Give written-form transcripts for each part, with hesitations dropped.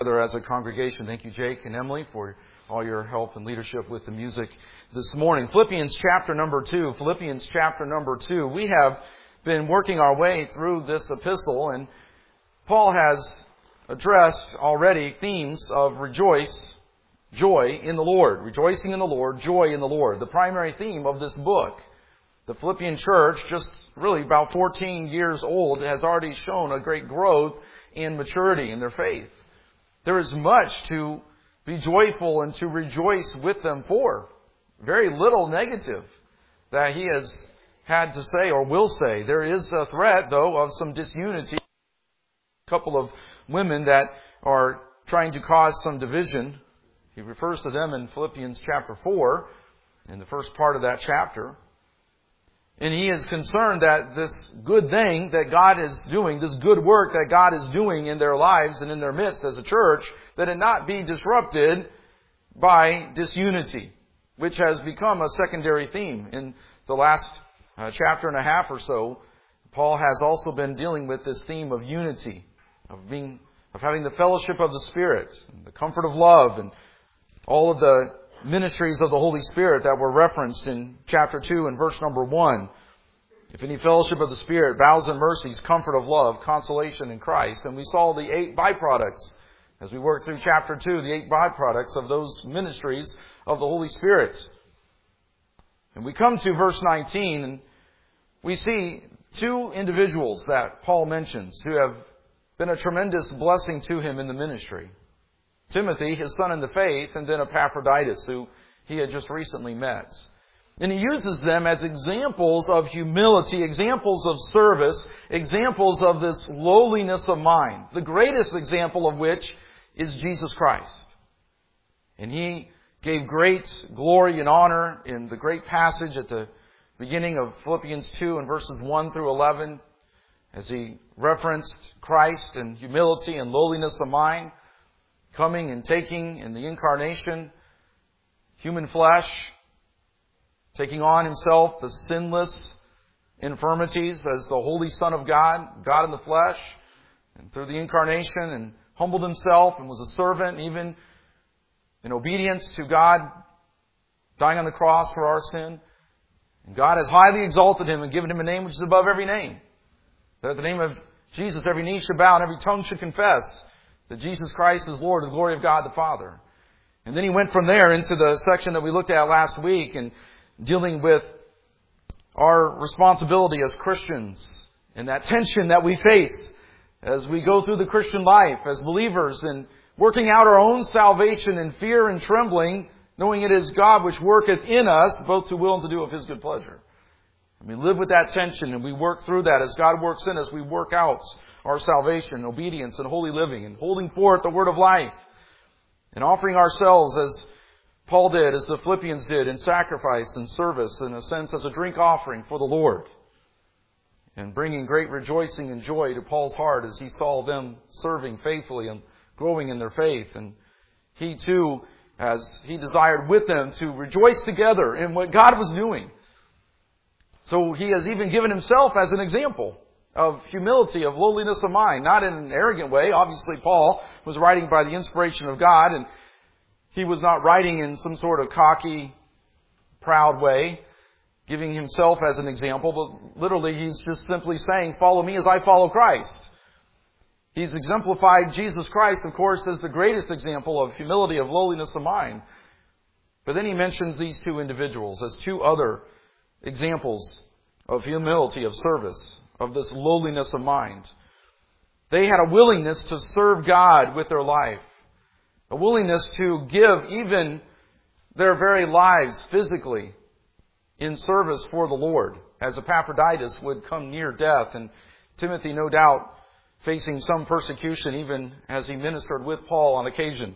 Together as a congregation. Thank you, Jake and Emily, for all your help and leadership with the music this morning. Philippians chapter number 2. Philippians chapter number 2. We have been working our way through this epistle, and Paul has addressed already themes of rejoice, joy in the Lord. Rejoicing in the Lord, joy in the Lord. The primary theme of this book. The Philippian church, just really about 14 years old, has already shown a great growth in maturity in their faith. There is much to be joyful and to rejoice with them for. Very little negative that he has had to say or will say. There is a threat, though, of some disunity. A couple of women that are trying to cause some division. He refers to them in Philippians chapter 4, in the first part of that chapter. And he is concerned that this good thing that God is doing, this good work that God is doing in their lives and in their midst as a church, that it not be disrupted by disunity, which has become a secondary theme. In the last chapter and a half or so, Paul has also been dealing with this theme of unity, of having the fellowship of the Spirit, and the comfort of love, and all of the ministries of the Holy Spirit that were referenced in chapter 2 and verse number 1. If any fellowship of the Spirit, vows and mercies, comfort of love, consolation in Christ. And we saw the 8 byproducts as we worked through chapter 2, the 8 byproducts of those ministries of the Holy Spirit. And we come to verse 19 and we see 2 individuals that Paul mentions who have been a tremendous blessing to him in the ministry. Timothy, his son in the faith, and then Epaphroditus, who he had just recently met. And he uses them as examples of humility, examples of service, examples of this lowliness of mind, the greatest example of which is Jesus Christ. And he gave great glory and honor in the great passage at the beginning of Philippians 2 and verses 1 through 11, as he referenced Christ and humility and lowliness of mind, coming and taking in the incarnation, human flesh, taking on himself the sinless infirmities as the Holy Son of God, God in the flesh, and through the incarnation, and humbled himself and was a servant, even in obedience to God, dying on the cross for our sin. And God has highly exalted him and given him a name which is above every name. That at the name of Jesus every knee should bow and every tongue should confess that Jesus Christ is Lord, the glory of God the Father. And then he went from there into the section that we looked at last week and dealing with our responsibility as Christians and that tension that we face as we go through the Christian life as believers and working out our own salvation in fear and trembling, knowing it is God which worketh in us both to will and to do of His good pleasure. And we live with that tension and we work through that. As God works in us, we work out our salvation, obedience, and holy living, and holding forth the word of life, and offering ourselves as Paul did, as the Philippians did, in sacrifice and service, in a sense as a drink offering for the Lord, and bringing great rejoicing and joy to Paul's heart as he saw them serving faithfully and growing in their faith. And he too, as he desired with them to rejoice together in what God was doing. So he has even given himself as an example of humility, of lowliness of mind, not in an arrogant way. Obviously, Paul was writing by the inspiration of God, and he was not writing in some sort of cocky, proud way, giving himself as an example, but literally he's just simply saying, follow me as I follow Christ. He's exemplified Jesus Christ, of course, as the greatest example of humility, of lowliness of mind. But then he mentions these 2 individuals as 2 other examples of humility, of service, of this lowliness of mind. They had a willingness to serve God with their life. A willingness to give even their very lives physically in service for the Lord, as Epaphroditus would come near death, and Timothy, no doubt, facing some persecution even as he ministered with Paul on occasion.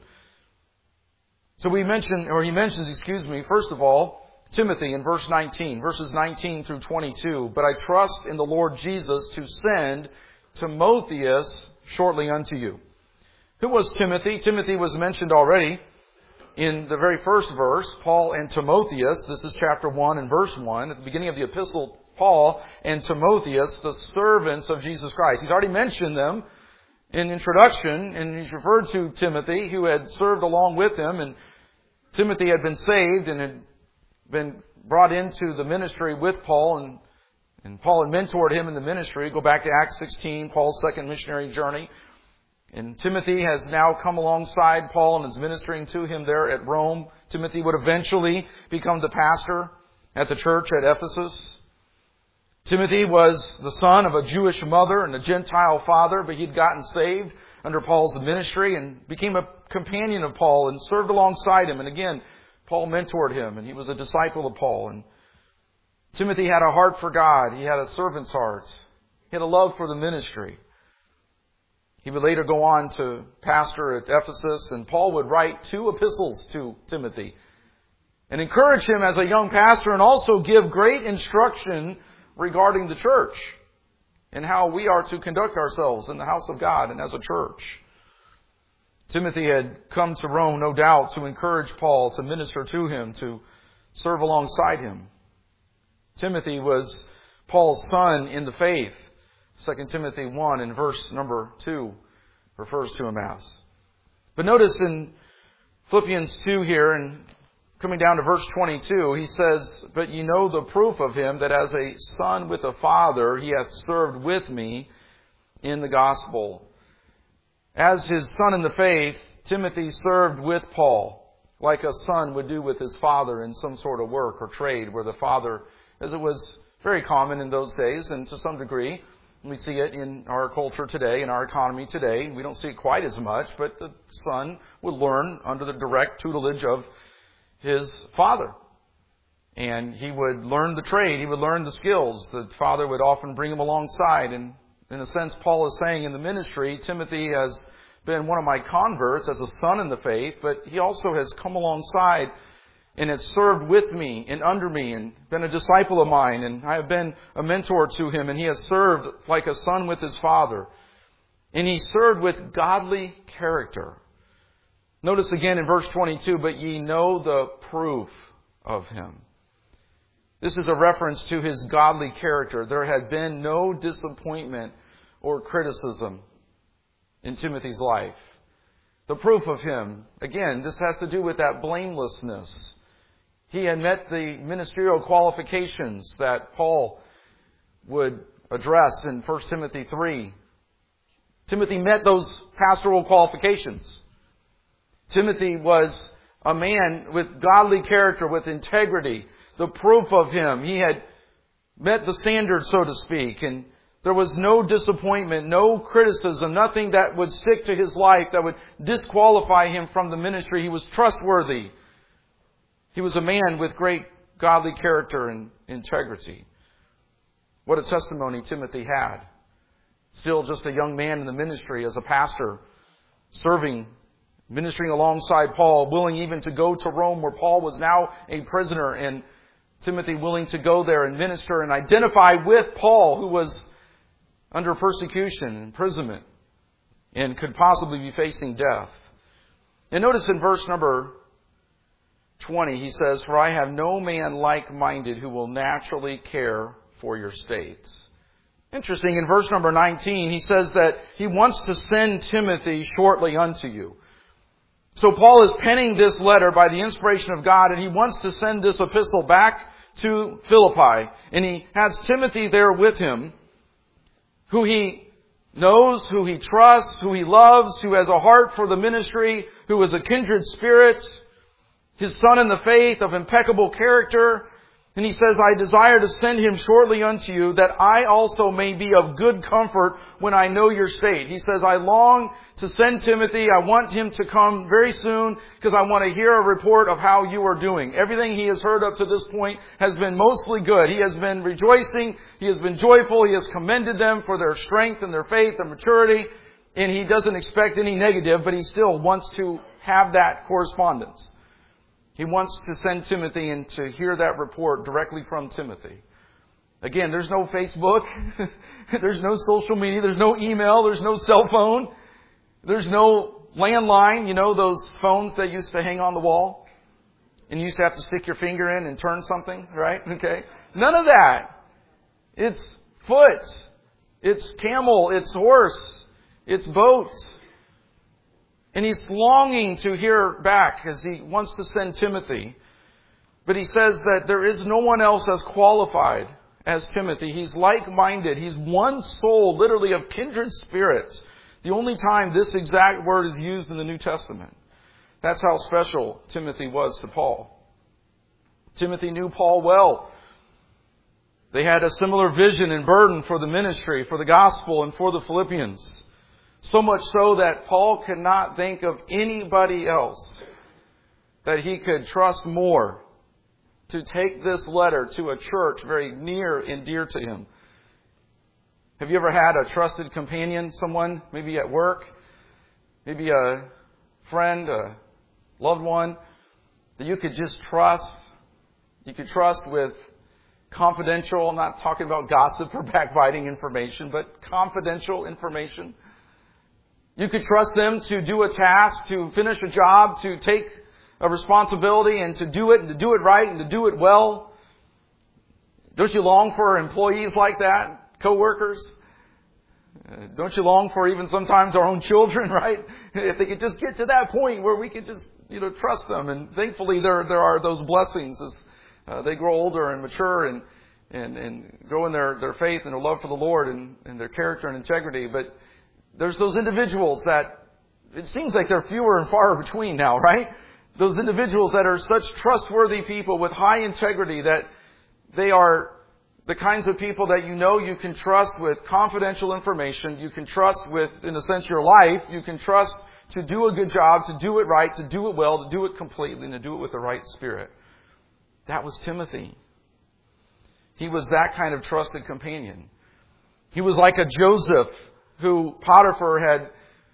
So he mentions, first of all, Timothy in verse 19, verses 19 through 22. But I trust in the Lord Jesus to send Timotheus shortly unto you. Who was Timothy? Timothy was mentioned already in the very first verse. Paul and Timotheus. This is chapter 1 and verse 1. At the beginning of the epistle, Paul and Timotheus, the servants of Jesus Christ. He's already mentioned them in introduction, and he's referred to Timothy, who had served along with him, and Timothy had been saved and had been brought into the ministry with Paul, and Paul had mentored him in the ministry. Go back to Acts 16, Paul's second missionary journey. And Timothy has now come alongside Paul and is ministering to him there at Rome. Timothy would eventually become the pastor at the church at Ephesus. Timothy was the son of a Jewish mother and a Gentile father, but he'd gotten saved under Paul's ministry and became a companion of Paul and served alongside him. And again, Paul mentored him, and he was a disciple of Paul. And Timothy had a heart for God. He had a servant's heart. He had a love for the ministry. He would later go on to pastor at Ephesus, and Paul would write 2 epistles to Timothy and encourage him as a young pastor, and also give great instruction regarding the church and how we are to conduct ourselves in the house of God and as a church. Timothy had come to Rome, no doubt, to encourage Paul, to minister to him, to serve alongside him. Timothy was Paul's son in the faith. 2 Timothy 1 in verse number 2 refers to him as. But notice in Philippians 2 here, and coming down to verse 22, he says, "But ye know the proof of him, that as a son with a father, he hath served with me in the gospel." As his son in the faith, Timothy served with Paul, like a son would do with his father in some sort of work or trade, where the father, as it was very common in those days, and to some degree, we see it in our culture today, in our economy today. We don't see it quite as much, but the son would learn under the direct tutelage of his father. And he would learn the trade. He would learn the skills. The father would often bring him alongside. And in a sense, Paul is saying in the ministry, Timothy has been one of my converts as a son in the faith, but he also has come alongside and has served with me and under me and been a disciple of mine. And I have been a mentor to him, and he has served like a son with his father. And he served with godly character. Notice again in verse 22, "But ye know the proof of him." This is a reference to his godly character. There had been no disappointment or criticism in Timothy's life. The proof of him, again, this has to do with that blamelessness. He had met the ministerial qualifications that Paul would address in 1 Timothy 3. Timothy met those pastoral qualifications. Timothy was a man with godly character, with integrity. The proof of him, he had met the standard, so to speak, and there was no disappointment, no criticism, nothing that would stick to his life that would disqualify him from the ministry. He was trustworthy. He was a man with great godly character and integrity. What a testimony Timothy had. Still just a young man in the ministry as a pastor, serving, ministering alongside Paul, willing even to go to Rome where Paul was now a prisoner, and Timothy willing to go there and minister and identify with Paul, who was under persecution and imprisonment and could possibly be facing death. And notice in verse number 20, he says, "For I have no man like-minded who will naturally care for your state." Interesting, in verse number 19, he says that he wants to send Timothy shortly unto you. So Paul is penning this letter by the inspiration of God, and he wants to send this epistle back to Philippi. And he has Timothy there with him, who he knows, who he trusts, who he loves, who has a heart for the ministry, who is a kindred spirit, his son in the faith, of impeccable character. And he says, "I desire to send him shortly unto you, that I also may be of good comfort when I know your state." He says, "I long to send Timothy. I want him to come very soon because I want to hear a report of how you are doing." Everything he has heard up to this point has been mostly good. He has been rejoicing. He has been joyful. He has commended them for their strength and their faith and maturity. And he doesn't expect any negative, but he still wants to have that correspondence. He wants to send Timothy and to hear that report directly from Timothy. Again, there's no Facebook. There's no social media. There's no email. There's no cell phone. There's no landline. You know, those phones that used to hang on the wall? And you used to have to stick your finger in and turn something, right? Okay. None of that. It's foot. It's camel. It's horse. It's boats. And he's longing to hear back as he wants to send Timothy. But he says that there is no one else as qualified as Timothy. He's like-minded. He's one soul, literally of kindred spirits. The only time this exact word is used in the New Testament. That's how special Timothy was to Paul. Timothy knew Paul well. They had a similar vision and burden for the ministry, for the gospel, and for the Philippians. So much so that Paul could not think of anybody else that he could trust more to take this letter to a church very near and dear to him. Have you ever had a trusted companion, someone, maybe at work, maybe a friend, a loved one, that you could just trust? You could trust with confidential, I'm not talking about gossip or backbiting information, but confidential information. You could trust them to do a task, to finish a job, to take a responsibility and to do it right and to do it well. Don't you long for employees like that? Co-workers? Don't you long for even sometimes our own children, right? If they could just get to that point where we could just, trust them. And thankfully there are those blessings as they grow older and mature and grow in their faith and their love for the Lord and their character and integrity. But there's those individuals that it seems like they're fewer and far between now, right? Those individuals that are such trustworthy people with high integrity that they are the kinds of people that you can trust with confidential information. You can trust with, in a sense, your life. You can trust to do a good job, to do it right, to do it well, to do it completely, and to do it with the right spirit. That was Timothy. He was that kind of trusted companion. He was like a Joseph who Potiphar had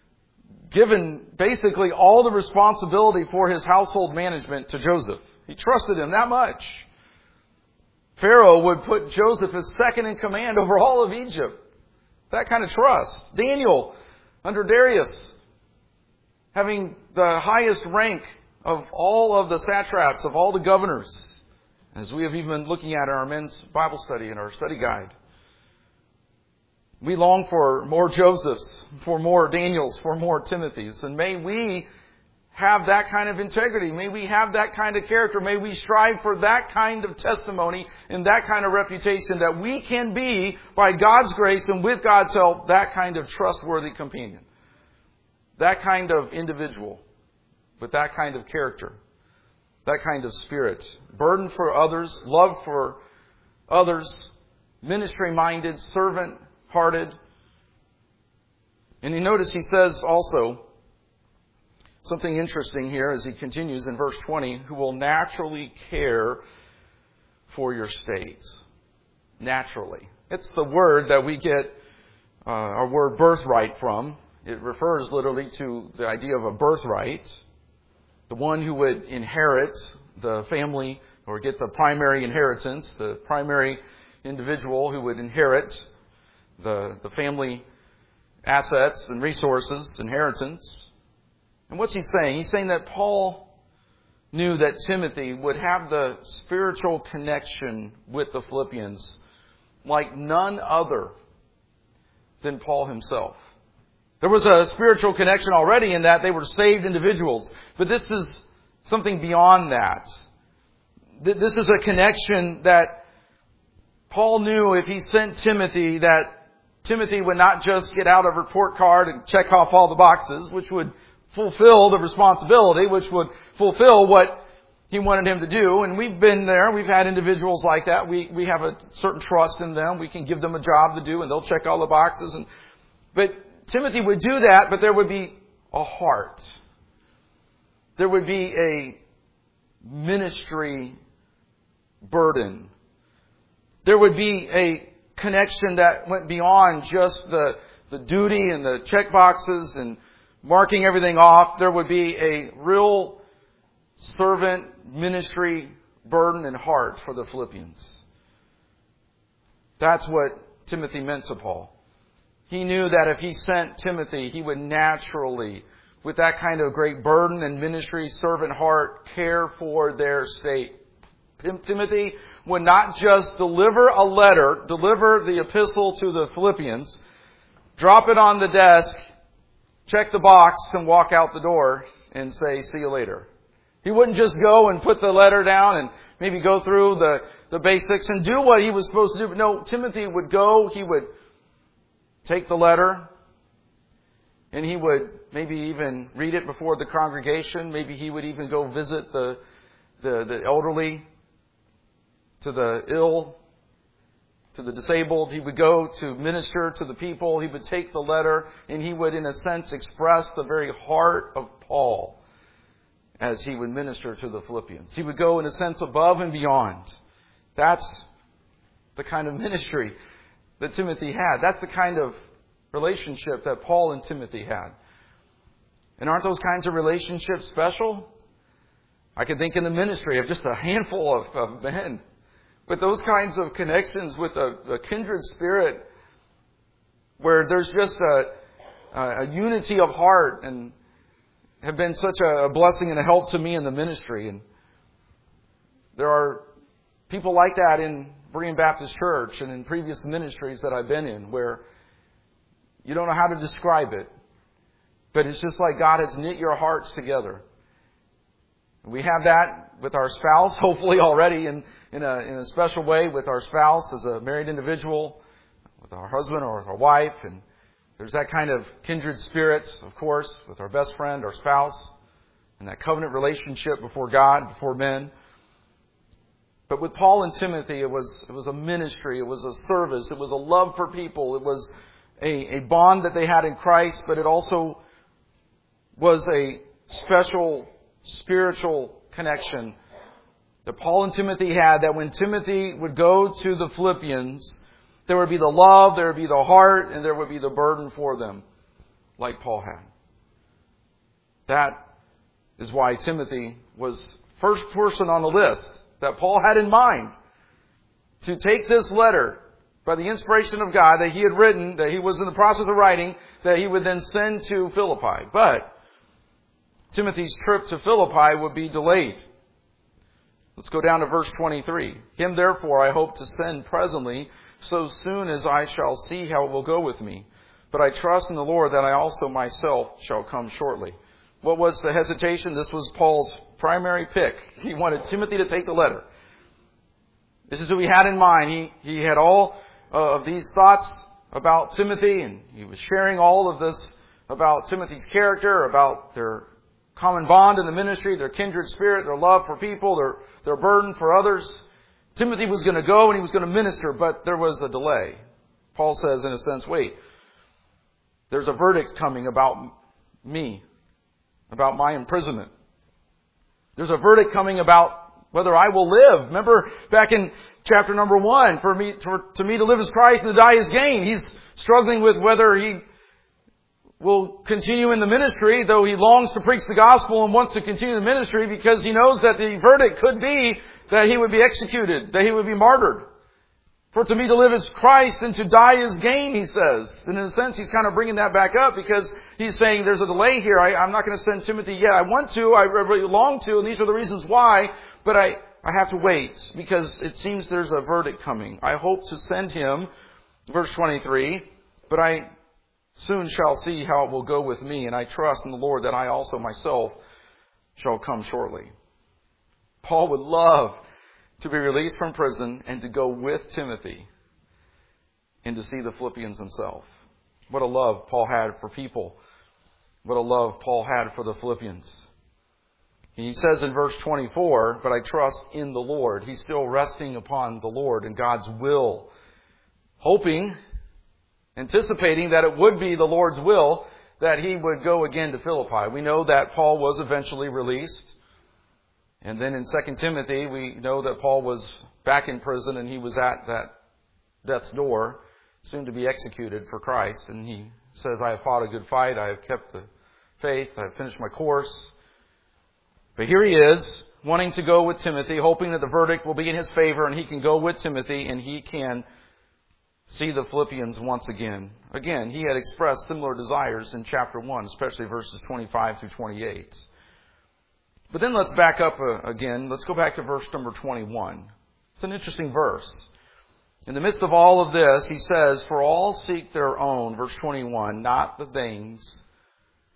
given basically all the responsibility for his household management to Joseph. He trusted him that much. Pharaoh would put Joseph as second in command over all of Egypt. That kind of trust. Daniel, under Darius, having the highest rank of all of the satraps, of all the governors, as we have even been looking at in our men's Bible study and our study guide. We long for more Josephs, for more Daniels, for more Timothys. And may we have that kind of integrity. May we have that kind of character. May we strive for that kind of testimony and that kind of reputation that we can be, by God's grace and with God's help, that kind of trustworthy companion. That kind of individual with that kind of character. That kind of spirit. Burden for others, love for others, ministry-minded, servant-hearted. And you notice he says also something interesting here as he continues in verse 20, who will naturally care for your state. Naturally. It's the word that we get our word birthright from. It refers literally to the idea of a birthright. The one who would inherit the family or get the primary inheritance, the primary individual who would inherit the family assets and resources, inheritance. And what's he saying? He's saying that Paul knew that Timothy would have the spiritual connection with the Philippians like none other than Paul himself. There was a spiritual connection already in that they were saved individuals. But this is something beyond that. This is a connection that Paul knew if he sent Timothy, that Timothy would not just get out a report card and check off all the boxes, which would fulfill the responsibility, which would fulfill what he wanted him to do. And we've been there. We've had individuals like that. We have a certain trust in them. We can give them a job to do and they'll check all the boxes. But Timothy would do that, but there would be a heart. There would be a ministry burden. There would be a connection that went beyond just the duty and the check boxes and marking everything off. There would be a real servant ministry burden and heart for the Philippians. That's what Timothy meant to Paul. He knew that if he sent Timothy, he would naturally, with that kind of great burden and ministry, servant heart, care for their state. Timothy would not just deliver a letter, deliver the epistle to the Philippians, drop it on the desk, check the box and walk out the door and say, see you later. He wouldn't just go and put the letter down and maybe go through the basics and do what he was supposed to do. But no, Timothy would go, he would take the letter, and he would maybe even read it before the congregation. Maybe he would even go visit the elderly, to the ill, to the disabled. He would go to minister to the people. He would take the letter, and he would, in a sense, express the very heart of Paul as he would minister to the Philippians. He would go, in a sense, above and beyond. That's the kind of ministry that Timothy had. That's the kind of relationship that Paul and Timothy had. And aren't those kinds of relationships special? I can think in the ministry of just a handful of men with those kinds of connections with a kindred spirit where there's just a unity of heart, and have been such a blessing and a help to me in the ministry. And there are people like that in Berean Baptist Church and in previous ministries that I've been in where you don't know how to describe it, but it's just like God has knit your hearts together. We have that with our spouse, hopefully already in a special way with our spouse as a married individual, with our husband or our wife. And there's that kind of kindred spirit, of course, with our best friend, our spouse, and that covenant relationship before God, before men. But with Paul and Timothy, it was a ministry, it was a service, it was a love for people, it was a bond that they had in Christ, but it also was a special spiritual connection that Paul and Timothy had, that when Timothy would go to the Philippians, there would be the love, there would be the heart, and there would be the burden for them, like Paul had. That is why Timothy was first person on the list that Paul had in mind to take this letter by the inspiration of God that he had written, that he was in the process of writing, that he would then send to Philippi. But Timothy's trip to Philippi would be delayed. Let's go down to verse 23. Him therefore I hope to send presently, so soon as I shall see how it will go with me. But I trust in the Lord that I also myself shall come shortly. What was the hesitation? This was Paul's primary pick. He wanted Timothy to take the letter. This is who he had in mind. He had all of these thoughts about Timothy, and he was sharing all of this about Timothy's character, about their common bond in the ministry, their kindred spirit, their love for people, their burden for others. Timothy was going to go and he was going to minister, but there was a delay. Paul says, in a sense, wait, there's a verdict coming about me, about my imprisonment. There's a verdict coming about whether I will live. Remember back in chapter number 1, to me to live is Christ and to die is gain. He's struggling with whether he will continue in the ministry, though he longs to preach the gospel and wants to continue the ministry because he knows that the verdict could be that he would be executed, that he would be martyred. For to me to live is Christ and to die is gain, he says. And in a sense, he's kind of bringing that back up because he's saying there's a delay here. I'm not going to send Timothy yet. I want to, I really long to, and these are the reasons why, but I have to wait because it seems there's a verdict coming. I hope to send him, verse 23, but I soon shall see how it will go with me, and I trust in the Lord that I also myself shall come shortly. Paul would love to be released from prison and to go with Timothy and to see the Philippians himself. What a love Paul had for people. What a love Paul had for the Philippians. He says in verse 24, but I trust in the Lord. He's still resting upon the Lord and God's will, hoping, anticipating that it would be the Lord's will that he would go again to Philippi. We know that Paul was eventually released. And then in 2 Timothy, we know that Paul was back in prison and he was at that death's door, soon to be executed for Christ. And he says, I have fought a good fight. I have kept the faith. I have finished my course. But here he is, wanting to go with Timothy, hoping that the verdict will be in his favor and he can go with Timothy and he can see the Philippians once again. Again, he had expressed similar desires in chapter 1, especially verses 25 through 28. But then let's back up again. Let's go back to verse number 21. It's an interesting verse. In the midst of all of this, he says, for all seek their own, verse 21, not the things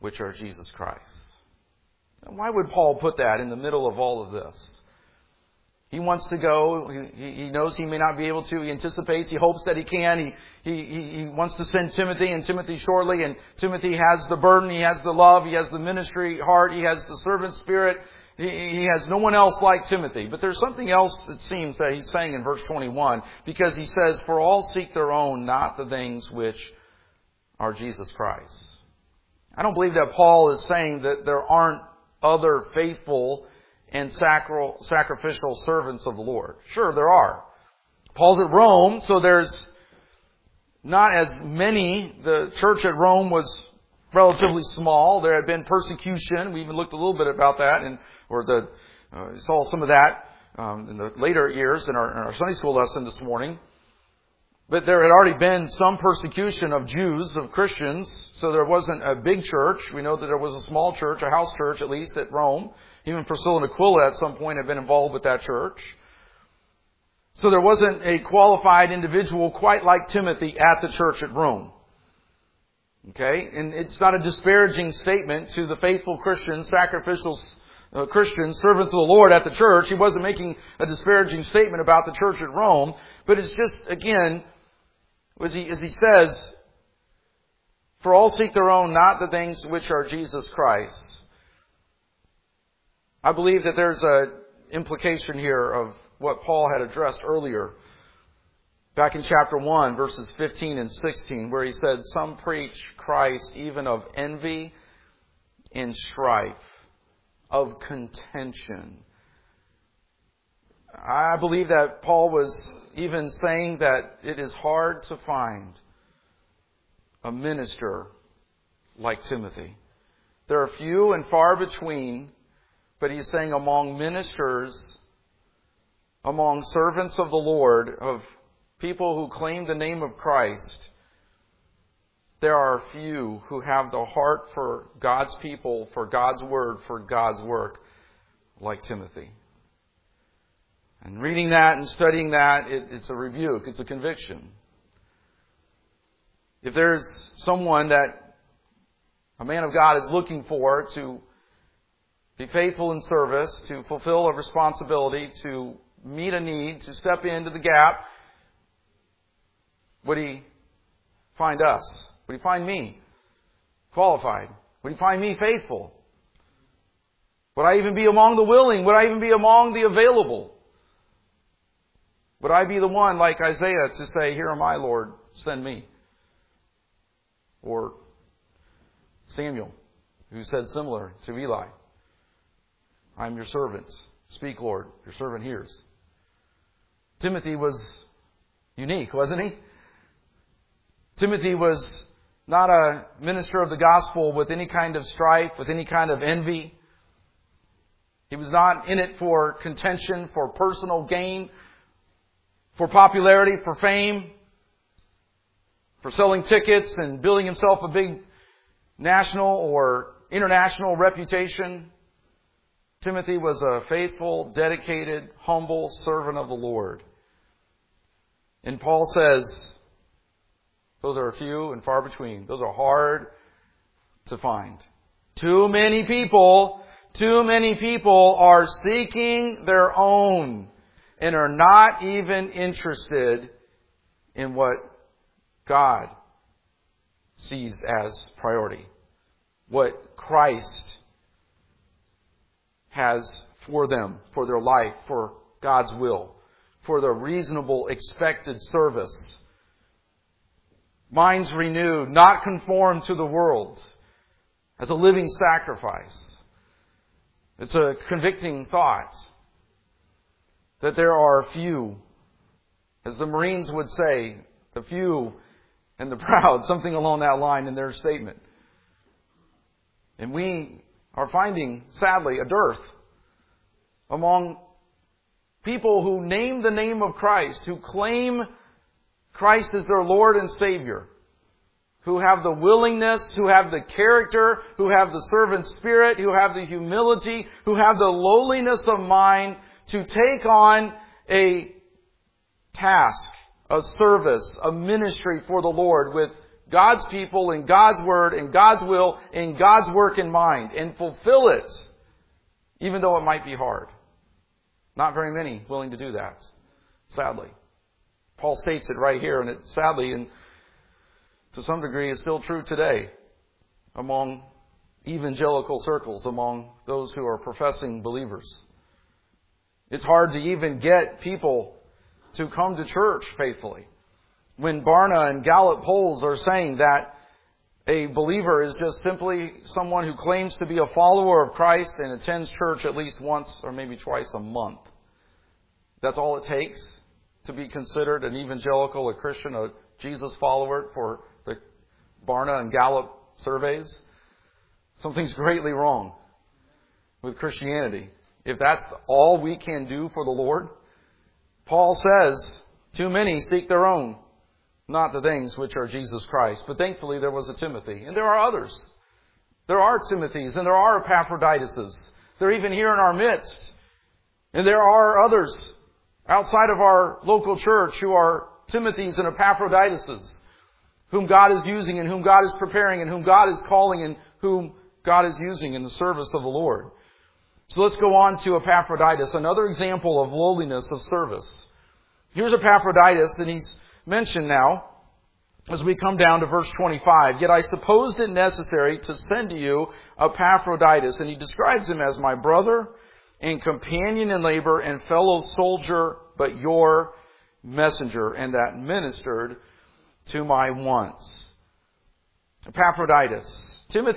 which are Jesus Christ. And why would Paul put that in the middle of all of this? He wants to go. He knows he may not be able to. He anticipates. He hopes that he can. He wants to send Timothy and Timothy shortly. And Timothy has the burden. He has the love. He has the ministry heart. He has the servant spirit. He has no one else like Timothy. But there's something else that seems that he's saying in verse 21. Because he says, for all seek their own, not the things which are Jesus Christ. I don't believe that Paul is saying that there aren't other faithful and sacrificial servants of the Lord. Sure, there are. Paul's at Rome, so there's not as many. The church at Rome was relatively small. There had been persecution. We even looked a little bit about that, saw some of that in the later years in our Sunday school lesson this morning. But there had already been some persecution of Jews, of Christians, so there wasn't a big church. We know that there was a small church, a house church at least, at Rome. Even Priscilla and Aquila at some point had been involved with that church. So there wasn't a qualified individual quite like Timothy at the church at Rome. Okay? And it's not a disparaging statement to the faithful Christians, sacrificial Christians, servants of the Lord at the church. He wasn't making a disparaging statement about the church at Rome. But it's just, again, as he says, for all seek their own, not the things which are Jesus Christ. I believe that there's an implication here of what Paul had addressed earlier, back in chapter 1, verses 15 and 16, where he said, some preach Christ even of envy and strife, of contention. I believe that Paul was even saying that it is hard to find a minister like Timothy. There are few and far between. But he's saying among ministers, among servants of the Lord, of people who claim the name of Christ, there are few who have the heart for God's people, for God's word, for God's work, like Timothy. And reading that and studying that, it's a rebuke, it's a conviction. If there's someone that a man of God is looking for to be faithful in service, to fulfill a responsibility, to meet a need, to step into the gap, would he find us? Would he find me qualified? Would he find me faithful? Would I even be among the willing? Would I even be among the available? Would I be the one, like Isaiah, to say, here am I, Lord, send me? Or Samuel, who said similar to Eli, I'm your servant. Speak, Lord. Your servant hears. Timothy was unique, wasn't he? Timothy was not a minister of the gospel with any kind of strife, with any kind of envy. He was not in it for contention, for personal gain, for popularity, for fame, for selling tickets and building himself a big national or international reputation. Timothy was a faithful, dedicated, humble servant of the Lord. And Paul says, those are few and far between. Those are hard to find. Too many people are seeking their own and are not even interested in what God sees as priority. What Christ has for them, for their life, for God's will, for their reasonable, expected service. Minds renewed, not conformed to the world, as a living sacrifice. It's a convicting thought that there are few, as the Marines would say, the few and the proud, something along that line in their statement. And we are finding, sadly, a dearth among people who name the name of Christ, who claim Christ as their Lord and Savior, who have the willingness, who have the character, who have the servant spirit, who have the humility, who have the lowliness of mind to take on a task, a service, a ministry for the Lord with God's people and God's Word and God's will and God's work in mind and fulfill it, even though it might be hard. Not very many willing to do that, sadly. Paul states it right here, and it sadly, and to some degree, is still true today among evangelical circles, among those who are professing believers. It's hard to even get people to come to church faithfully. When Barna and Gallup polls are saying that a believer is just simply someone who claims to be a follower of Christ and attends church at least once or maybe twice a month. That's all it takes to be considered an evangelical, a Christian, a Jesus follower for the Barna and Gallup surveys. Something's greatly wrong with Christianity. If that's all we can do for the Lord, Paul says, too many seek their own, not the things which are Jesus Christ. But thankfully there was a Timothy, and there are others. There are Timothys, and there are Epaphroditus. They're even here in our midst. And there are others outside of our local church who are Timothys and Epaphroditus, whom God is using and whom God is preparing and whom God is calling and whom God is using in the service of the Lord. So let's go on to Epaphroditus, another example of lowliness of service. Here's Epaphroditus, and he's mentioned now as we come down to verse 25. Yet I supposed it necessary to send to you Epaphroditus, and he describes him as my brother and companion in labor and fellow soldier, but your messenger, and that ministered to my wants. Epaphroditus.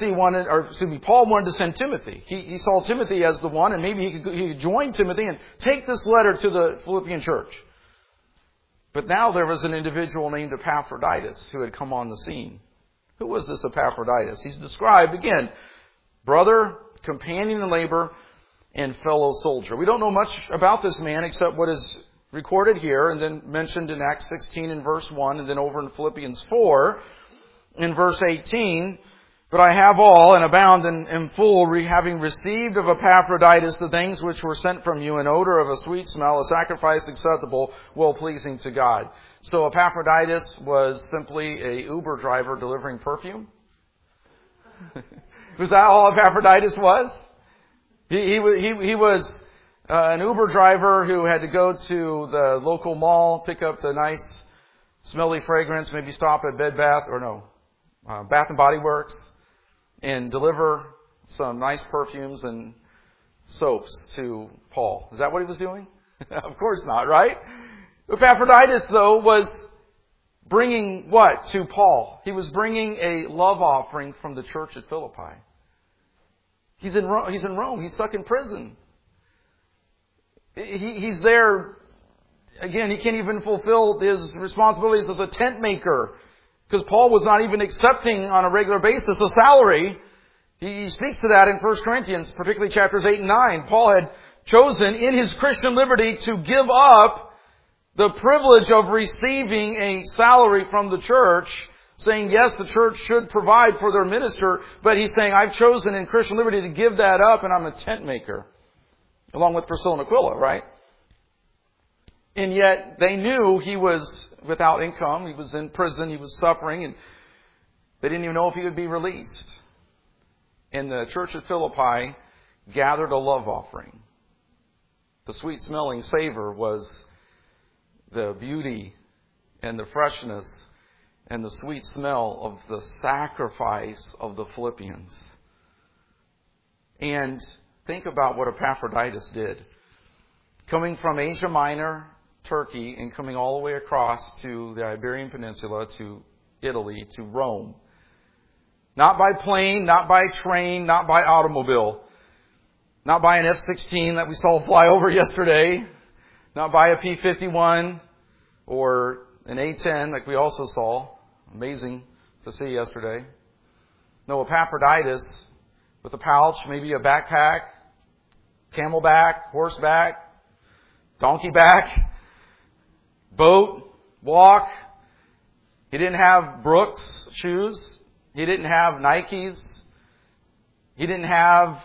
Paul wanted to send Timothy. He saw Timothy as the one, and maybe he could join Timothy and take this letter to the Philippian church. But now there was an individual named Epaphroditus who had come on the scene. Who was this Epaphroditus? He's described, again, brother, companion in labor, and fellow soldier. We don't know much about this man except what is recorded here and then mentioned in Acts 16 in verse 1 and then over in Philippians 4 in verse 18. But I have all and abound and am full, having received of Epaphroditus the things which were sent from you, an odor of a sweet smell, a sacrifice acceptable, well-pleasing to God. So Epaphroditus was simply a Uber driver delivering perfume? Was that all Epaphroditus was? He was an Uber driver who had to go to the local mall, pick up the nice smelly fragrance, maybe stop at Bath and Body Works, and deliver some nice perfumes and soaps to Paul. Is that what he was doing? Of course not, right? Epaphroditus, though, was bringing what to Paul? He was bringing a love offering from the church at Philippi. He's in Rome. He's stuck in prison. He's there. Again, he can't even fulfill his responsibilities as a tent maker, because Paul was not even accepting on a regular basis a salary. He speaks to that in 1 Corinthians, particularly chapters 8 and 9. Paul had chosen in his Christian liberty to give up the privilege of receiving a salary from the church, saying, yes, the church should provide for their minister, but he's saying, I've chosen in Christian liberty to give that up, and I'm a tent maker, along with Priscilla and Aquila, right? And yet they knew he was without income. He was in prison. He was suffering. And they didn't even know if he would be released. And the church at Philippi gathered a love offering. The sweet-smelling savor was the beauty and the freshness and the sweet smell of the sacrifice of the Philippians. And think about what Epaphroditus did. Coming from Asia Minor, Turkey, and coming all the way across to the Iberian Peninsula, to Italy, to Rome. Not by plane, not by train, not by automobile. Not by an F-16 that we saw fly over yesterday. Not by a P-51 or an A-10 like we also saw. Amazing to see yesterday. No, Epaphroditus with a pouch, maybe a backpack, camelback, horseback, donkey back, boat, walk. He didn't have Brooks shoes. He didn't have Nikes. He didn't have,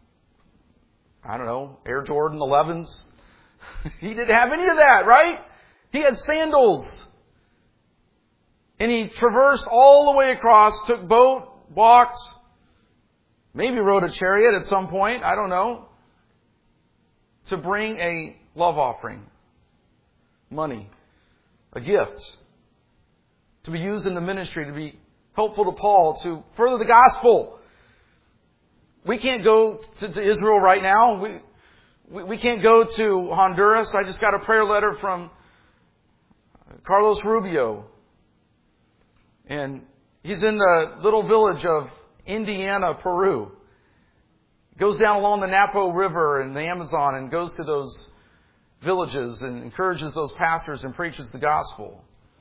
Air Jordan 11s. He didn't have any of that, right? He had sandals. And he traversed all the way across, took boat, walked, maybe rode a chariot at some point, I don't know, to bring a love offering, money, a gift, to be used in the ministry, to be helpful to Paul, to further the gospel. We can't go to Israel right now. We can't go to Honduras. I just got a prayer letter from Carlos Rubio. And he's in the little village of Indiana, Peru. Goes down along the Napo River and the Amazon and goes to those villages and encourages those pastors and preaches the gospel.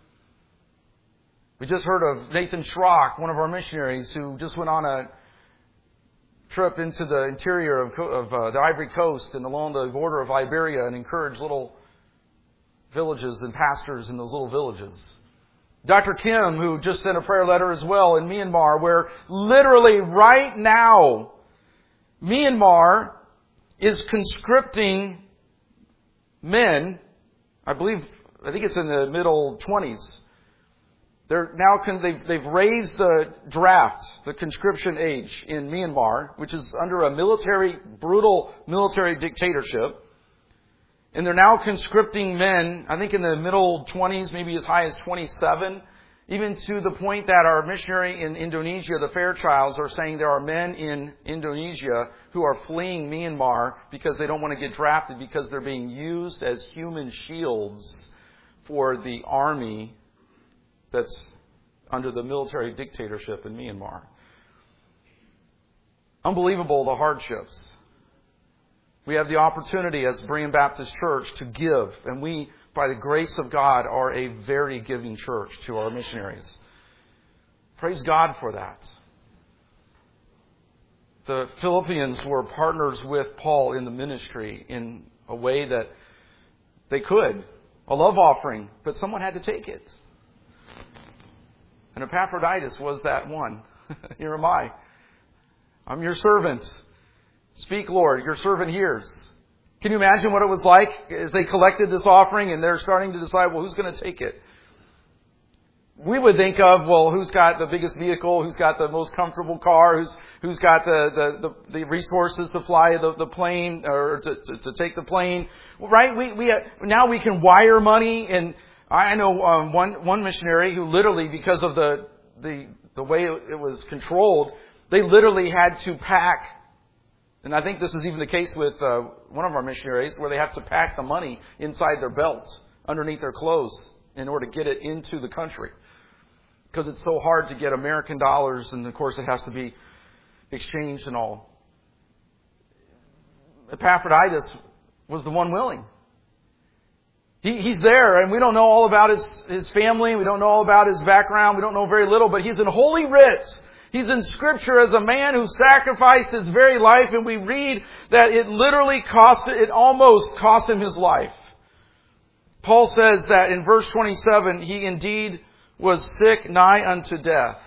We just heard of Nathan Schrock, one of our missionaries, who just went on a trip into the interior of the Ivory Coast and along the border of Liberia and encouraged little villages and pastors in those little villages. Dr. Kim, who just sent a prayer letter as well in Myanmar, where literally right now, Myanmar is conscripting men, I think it's in the middle 20s. They've raised the draft, the conscription age in Myanmar, which is under a brutal military dictatorship. And they're now conscripting men, I think in the middle 20s, maybe as high as 27, even to the point that our missionary in Indonesia, the Fairchilds, are saying there are men in Indonesia who are fleeing Myanmar because they don't want to get drafted because they're being used as human shields for the army that's under the military dictatorship in Myanmar. Unbelievable, the hardships. We have the opportunity as Berean Baptist Church to give, and we, by the grace of God, are a very giving church to our missionaries. Praise God for that. The Philippians were partners with Paul in the ministry in a way that they could. A love offering, but someone had to take it. And Epaphroditus was that one. Here am I. I'm your servant. Speak, Lord, your servant hears. Can you imagine what it was like as they collected this offering and they're starting to decide, well, who's going to take it? We would think of, well, who's got the biggest vehicle, who's got the most comfortable car, who's got the resources to fly the plane or to take the plane, right? Now we can wire money, and I know one missionary who literally, because of the way it was controlled, they literally had to pack. And I think this is even the case with one of our missionaries, where they have to pack the money inside their belts, underneath their clothes, in order to get it into the country. Because it's so hard to get American dollars, and of course it has to be exchanged and all. Epaphroditus was the one willing. He's there, and we don't know all about his family, we don't know all about his background, we don't know very little, but he's in Holy Writ. He's in Scripture as a man who sacrificed his very life, and we read that it almost cost him his life. Paul says that in verse 27, he indeed was sick nigh unto death.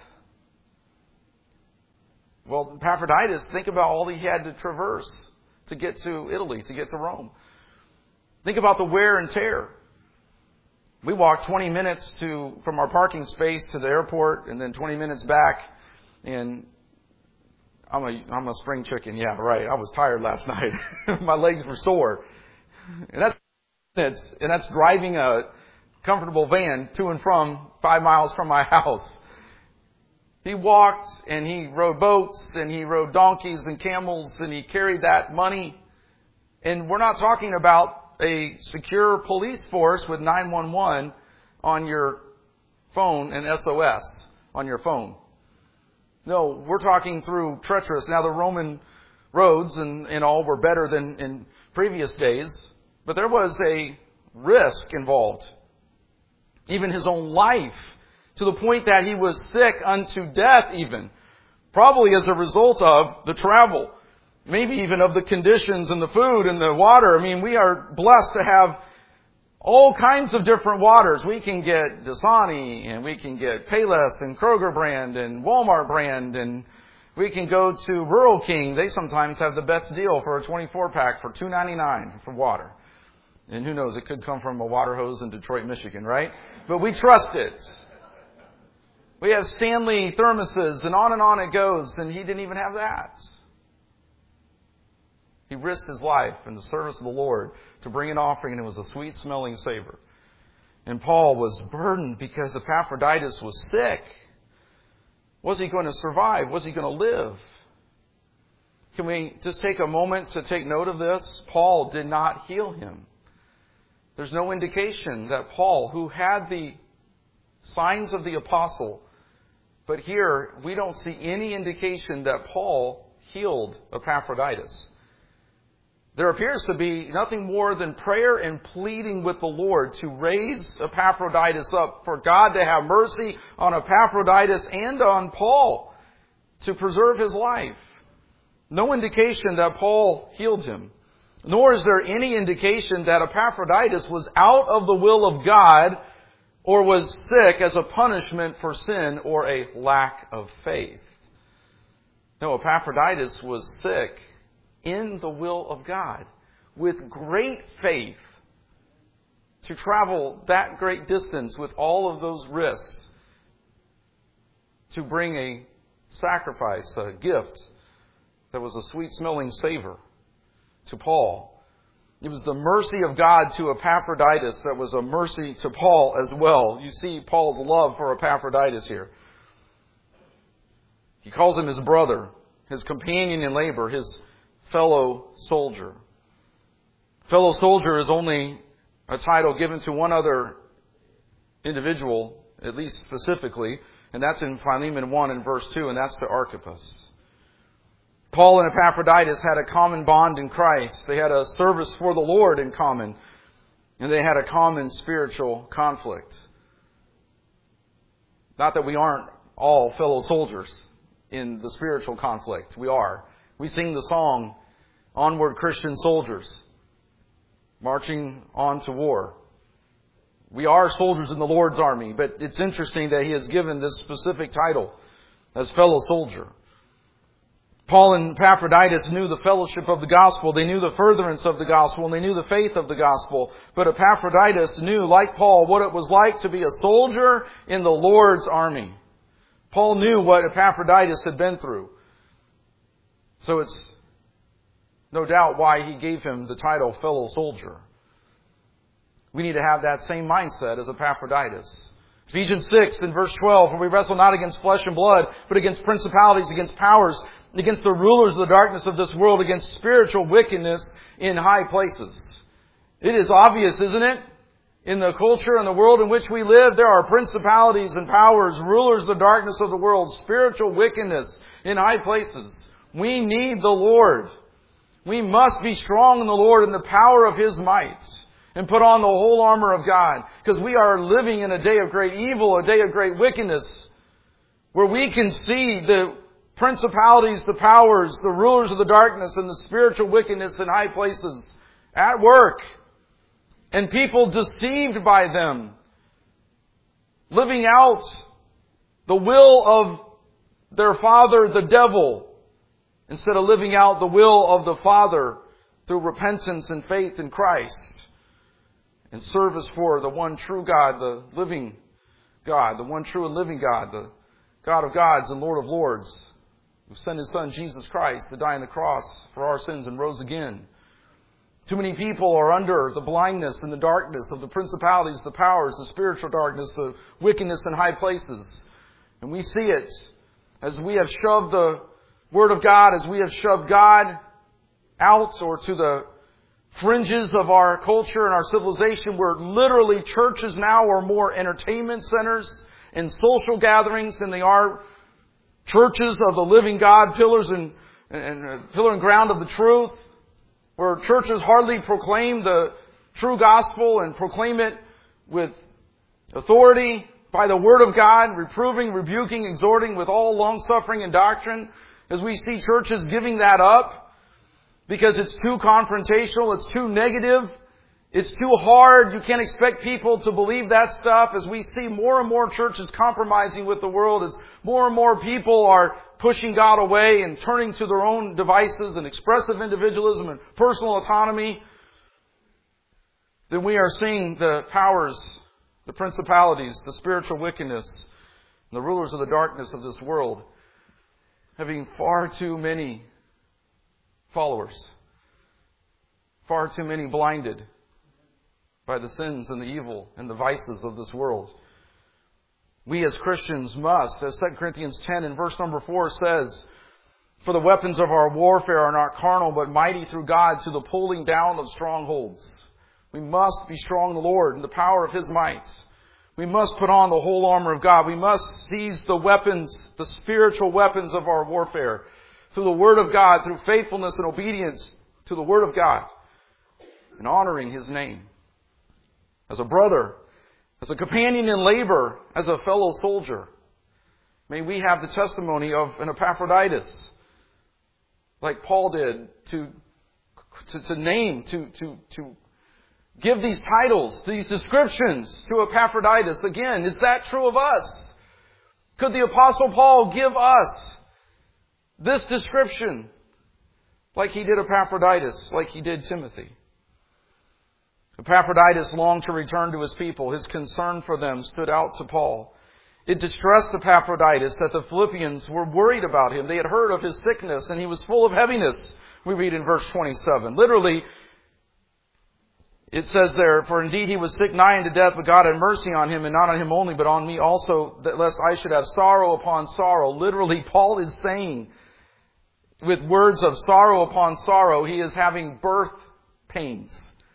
Well, Epaphroditus, think about all he had to traverse to get to Italy, to get to Rome. Think about the wear and tear. We walked 20 minutes from our parking space to the airport, and then 20 minutes back. And I'm a spring chicken. Yeah, right. I was tired last night. My legs were sore. And that's driving a comfortable van to and from 5 miles from my house. He walked and he rode boats and he rode donkeys and camels and he carried that money. And we're not talking about a secure police force with 911 on your phone and SOS on your phone. No, we're talking through treacherous. Now, the Roman roads and all were better than in previous days, but there was a risk involved. Even his own life, to the point that he was sick unto death even, probably as a result of the travel, maybe even of the conditions and the food and the water. I mean, we are blessed to have all kinds of different waters. We can get Dasani, and we can get Payless and Kroger brand and Walmart brand, and we can go to Rural King. They sometimes have the best deal for a 24-pack for $2.99 for water. And who knows, it could come from a water hose in Detroit, Michigan, right? But we trust it. We have Stanley thermoses, and on it goes, and he didn't even have that. He risked his life in the service of the Lord to bring an offering, and it was a sweet-smelling savor. And Paul was burdened because Epaphroditus was sick. Was he going to survive? Was he going to live? Can we just take a moment to take note of this? Paul did not heal him. There's no indication that Paul, who had the signs of the apostle, but here we don't see any indication that Paul healed Epaphroditus. There appears to be nothing more than prayer and pleading with the Lord to raise Epaphroditus up, for God to have mercy on Epaphroditus and on Paul to preserve his life. No indication that Paul healed him. Nor is there any indication that Epaphroditus was out of the will of God or was sick as a punishment for sin or a lack of faith. No, Epaphroditus was sick in the will of God with great faith to travel that great distance with all of those risks to bring a sacrifice, a gift that was a sweet-smelling savor to Paul. It was the mercy of God to Epaphroditus that was a mercy to Paul as well. You see Paul's love for Epaphroditus here. He calls him his brother, his companion in labor, his fellow soldier. Fellow soldier is only a title given to one other individual, at least specifically, and that's in Philemon 1 and verse 2, and that's to Archippus. Paul and Epaphroditus had a common bond in Christ. They had a service for the Lord in common, and they had a common spiritual conflict. Not that we aren't all fellow soldiers in the spiritual conflict. We are. We sing the song, Onward Christian Soldiers, marching on to war. We are soldiers in the Lord's army, but it's interesting that he has given this specific title as fellow soldier. Paul and Epaphroditus knew the fellowship of the gospel. They knew the furtherance of the gospel, and they knew the faith of the gospel. But Epaphroditus knew, like Paul, what it was like to be a soldier in the Lord's army. Paul knew what Epaphroditus had been through. So it's no doubt why he gave him the title fellow soldier. We need to have that same mindset as Epaphroditus. Ephesians 6 and verse 12, for we wrestle not against flesh and blood, but against principalities, against powers, against the rulers of the darkness of this world, against spiritual wickedness in high places. It is obvious, isn't it? In the culture and the world in which we live, there are principalities and powers, rulers of the darkness of the world, spiritual wickedness in high places. We need the Lord. We must be strong in the Lord in the power of His might and put on the whole armor of God, because we are living in a day of great evil, a day of great wickedness, where we can see the principalities, the powers, the rulers of the darkness and the spiritual wickedness in high places at work, and people deceived by them, living out the will of their father, the devil, instead of living out the will of the Father through repentance and faith in Christ and service for the one true God, the living God, the one true and living God, the God of gods and Lord of lords, who sent His Son Jesus Christ to die on the cross for our sins and rose again. Too many people are under the blindness and the darkness of the principalities, the powers, the spiritual darkness, the wickedness in high places. And we see it as we have shoved the Word of God, as we have shoved God out or to the fringes of our culture and our civilization, where literally churches now are more entertainment centers and social gatherings than they are churches of the living God, pillars and pillar and ground of the truth, where churches hardly proclaim the true gospel and proclaim it with authority by the Word of God, reproving, rebuking, exhorting with all long-suffering and doctrine, as we see churches giving that up because it's too confrontational, it's too negative, it's too hard. You can't expect people to believe that stuff, as we see more and more churches compromising with the world, as more and more people are pushing God away and turning to their own devices and expressive individualism and personal autonomy. Then we are seeing the powers, the principalities, the spiritual wickedness the rulers of the darkness of this world, having far too many followers, far too many blinded by the sins and the evil and the vices of this world. We as Christians must, as 2 Corinthians 10 and verse number 4 says, for the weapons of our warfare are not carnal, but mighty through God to the pulling down of strongholds. We must be strong in the Lord and the power of His might. We must put on the whole armor of God. We must seize the weapons, the spiritual weapons of our warfare, through the Word of God, through faithfulness and obedience to the Word of God, and honoring His name. As a brother, as a companion in labor, as a fellow soldier, may we have the testimony of an Epaphroditus, like Paul did, to give these titles, these descriptions to Epaphroditus. Again, is that true of us? Could the Apostle Paul give us this description like he did Epaphroditus, like he did Timothy? Epaphroditus longed to return to his people. His concern for them stood out to Paul. It distressed Epaphroditus that the Philippians were worried about him. They had heard of his sickness and he was full of heaviness. We read in verse 27. Literally, it says there, for indeed he was sick nigh unto death, but God had mercy on him, and not on him only, but on me also, that lest I should have sorrow upon sorrow. Literally, Paul is saying, with words of sorrow upon sorrow, he is having birth pains.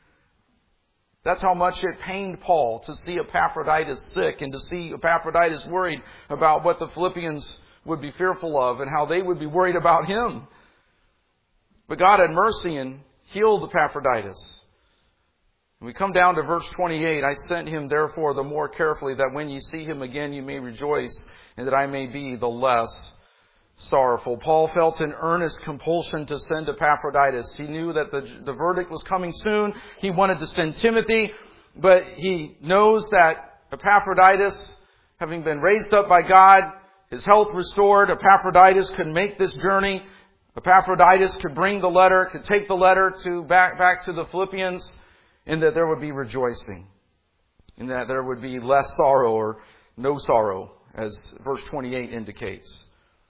That's how much it pained Paul to see Epaphroditus sick and to see Epaphroditus worried about what the Philippians would be fearful of and how they would be worried about him. But God had mercy and healed Epaphroditus. When we come down to verse 28, I sent him therefore the more carefully, that when ye see him again you may rejoice, and that I may be the less sorrowful. Paul felt an earnest compulsion to send Epaphroditus. He knew that the verdict was coming soon. He wanted to send Timothy, but he knows that Epaphroditus, having been raised up by God, his health restored, Epaphroditus could make this journey. Epaphroditus could bring the letter, could take the letter back to the Philippians, and that there would be rejoicing, and that there would be less sorrow or no sorrow, as verse 28 indicates.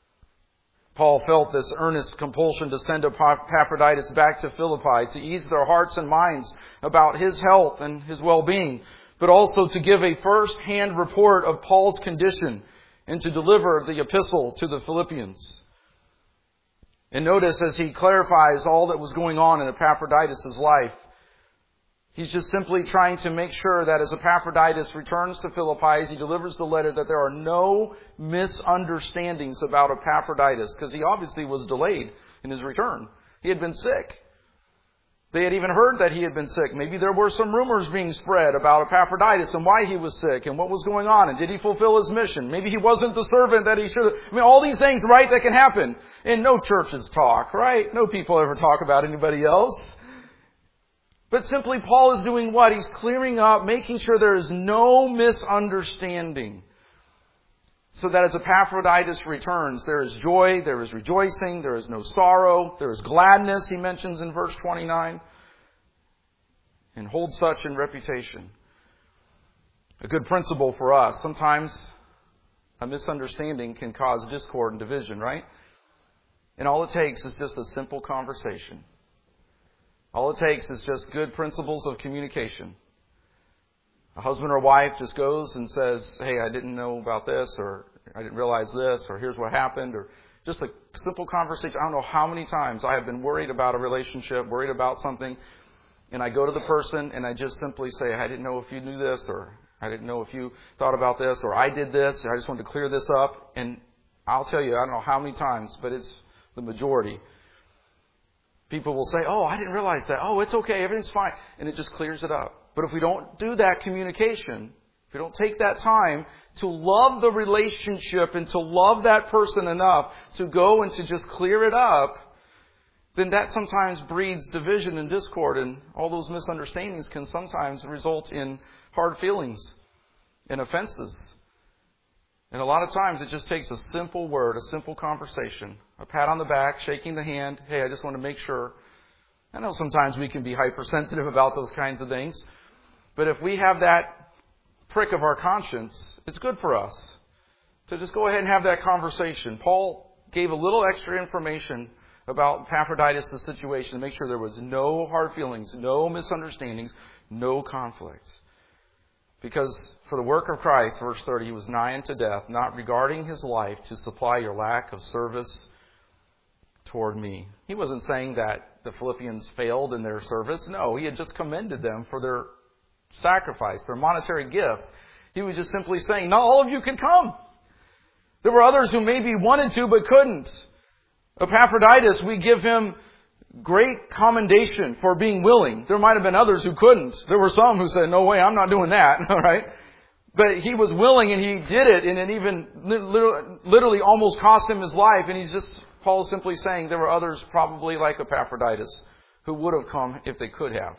Paul felt this earnest compulsion to send Epaphroditus back to Philippi to ease their hearts and minds about his health and his well-being, but also to give a first-hand report of Paul's condition and to deliver the epistle to the Philippians. And notice as he clarifies all that was going on in Epaphroditus' life, he's just simply trying to make sure that as Epaphroditus returns to Philippi, as he delivers the letter, that there are no misunderstandings about Epaphroditus, because he obviously was delayed in his return. He had been sick. They had even heard that he had been sick. Maybe there were some rumors being spread about Epaphroditus and why he was sick and what was going on, and did he fulfill his mission? Maybe he wasn't the servant that he should have. I mean, all these things, right, that can happen. And no churches talk, right? No people ever talk about anybody else. But simply Paul is doing what? He's clearing up, making sure there is no misunderstanding. So that as Epaphroditus returns, there is joy, there is rejoicing, there is no sorrow, there is gladness, he mentions in verse 29. And hold such in reputation. A good principle for us. Sometimes a misunderstanding can cause discord and division, right? And all it takes is just a simple conversation. All it takes is just good principles of communication. A husband or wife just goes and says, hey, I didn't know about this, or I didn't realize this, or here's what happened, or just a simple conversation. I don't know how many times I have been worried about a relationship, worried about something, and I go to the person and I just simply say, I didn't know if you knew this, or I didn't know if you thought about this, or I did this, and I just wanted to clear this up. And I'll tell you, I don't know how many times, but it's the majority. People will say, oh, I didn't realize that. Oh, it's okay. Everything's fine. And it just clears it up. But if we don't do that communication, if we don't take that time to love the relationship and to love that person enough to go and to just clear it up, then that sometimes breeds division and discord. And all those misunderstandings can sometimes result in hard feelings and offenses. And a lot of times it just takes a simple word, a simple conversation, a pat on the back, shaking the hand. Hey, I just want to make sure. I know sometimes we can be hypersensitive about those kinds of things. But if we have that prick of our conscience, it's good for us to just go ahead and have that conversation. Paul gave a little extra information about Epaphroditus' situation to make sure there was no hard feelings, no misunderstandings, no conflict. Because for the work of Christ, verse 30, he was nigh unto death, not regarding his life to supply your lack of service toward me. He wasn't saying that the Philippians failed in their service. No, he had just commended them for their sacrifice, their monetary gift. He was just simply saying, not all of you can come. There were others who maybe wanted to but couldn't. Epaphroditus, we give him great commendation for being willing. There might have been others who couldn't. There were some who said, no way, I'm not doing that. All right? But he was willing and he did it, and it even literally almost cost him his life. And Paul is simply saying there were others probably like Epaphroditus who would have come if they could have.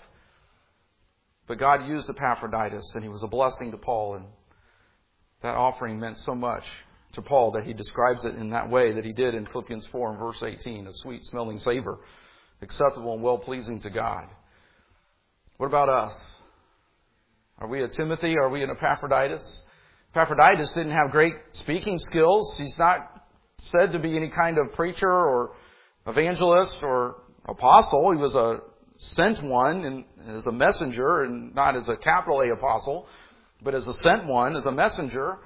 But God used Epaphroditus, and he was a blessing to Paul, and that offering meant so much to Paul that he describes it in that way that he did in Philippians 4 and verse 18, a sweet-smelling savor, acceptable and well-pleasing to God. What about us? Are we a Timothy? Are we an Epaphroditus? Epaphroditus didn't have great speaking skills. He's not said to be any kind of preacher or evangelist or apostle. He was a sent one and as a messenger, and not as a capital A apostle, but as a sent one, as a messenger.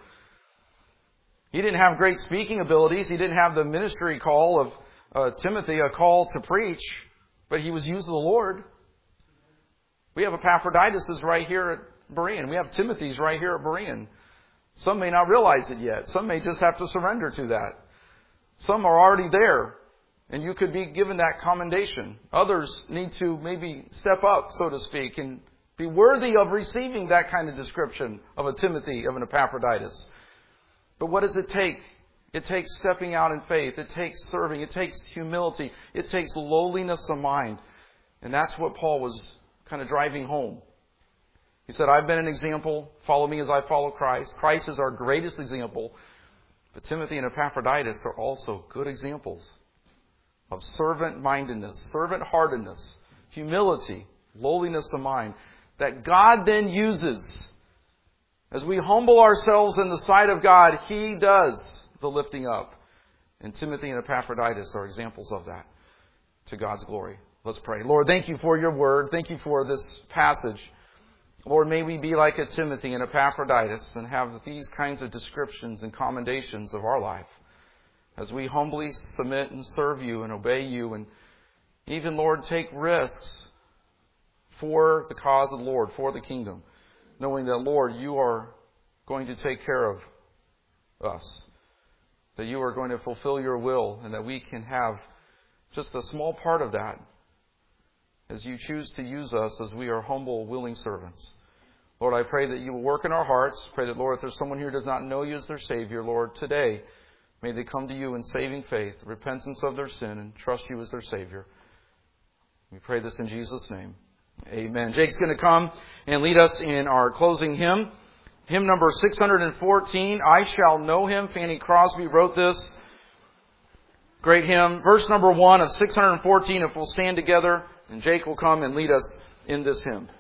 He didn't have great speaking abilities. He didn't have the ministry call of Timothy, a call to preach, but he was used of the Lord. We have Epaphroditus right here at Berean. We have Timothy's right here at Berean. Some may not realize it yet. Some may just have to surrender to that. Some are already there, and you could be given that commendation. Others need to maybe step up, so to speak, and be worthy of receiving that kind of description of a Timothy, of an Epaphroditus. But what does it take? It takes stepping out in faith. It takes serving. It takes humility. It takes lowliness of mind. And that's what Paul was kind of driving home. He said, I've been an example. Follow me as I follow Christ. Christ is our greatest example. But Timothy and Epaphroditus are also good examples of servant-mindedness, servant-heartedness, humility, lowliness of mind, that God then uses. As we humble ourselves in the sight of God, He does the lifting up. And Timothy and Epaphroditus are examples of that, to God's glory. Let's pray. Lord, thank you for your word. Thank you for this passage. Lord, may we be like a Timothy and Epaphroditus and have these kinds of descriptions and commendations of our life as we humbly submit and serve you and obey you, and even, Lord, take risks for the cause of the Lord, for the kingdom, knowing that, Lord, you are going to take care of us, that you are going to fulfill your will, and that we can have just a small part of that as you choose to use us as we are humble, willing servants. Lord, I pray that you will work in our hearts. Pray that, Lord, if there's someone here who does not know you as their Savior, Lord, today, may they come to you in saving faith, repentance of their sin, and trust you as their Savior. We pray this in Jesus' name. Amen. Jake's going to come and lead us in our closing hymn. Hymn number 614, I Shall Know Him. Fanny Crosby wrote this great hymn. Verse number 1 of 614, if we'll stand together, and Jake will come and lead us in this hymn.